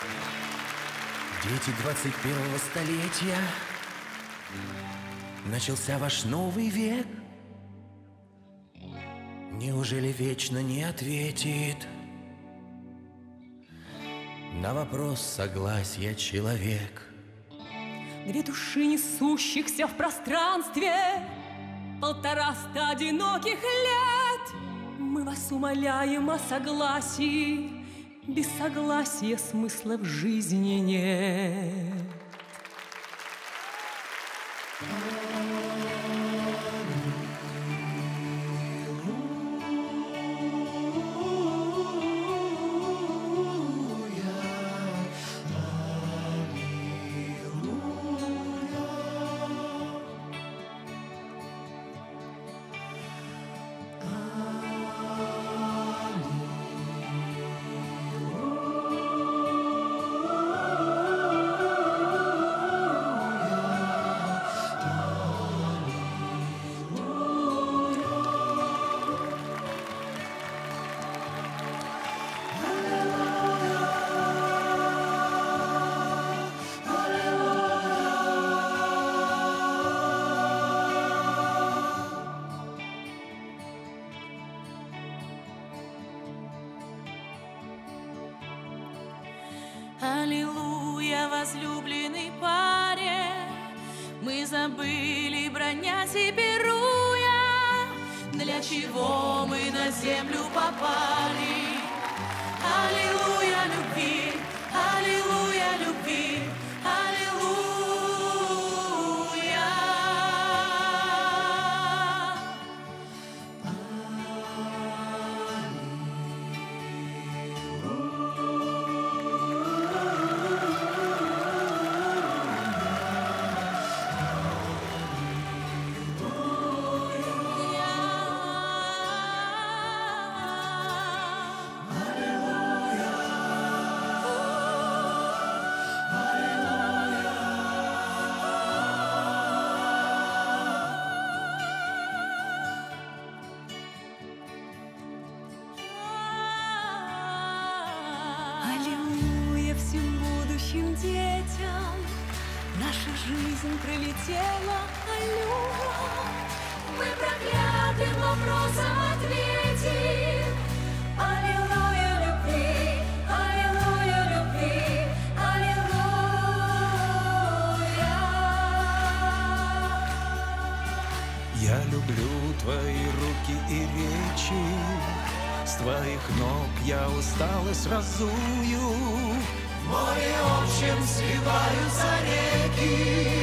Дети 21-го столетия, начался ваш новый век. Неужели вечно не ответит на вопрос согласия человек? Две души, несущихся в пространстве 150 одиноких лет, мы вас умоляем о согласии. Без согласия смысла в жизни нет. Аллилуйя, возлюбленной паре, мы забыли бронять и пируя, для чего мы на землю попали. Аллилуйя любви, аллилуйя любви, аллилуйя. Аллилуйя всем будущим детям, наша жизнь пролетела, аллилуйя. Мы проклятым вопросом ответим. Аллилуйя любви, аллилуйя любви, аллилуйя. Я люблю твои руки и речи, с твоих ног я усталость разую. В море общем сливаются реки.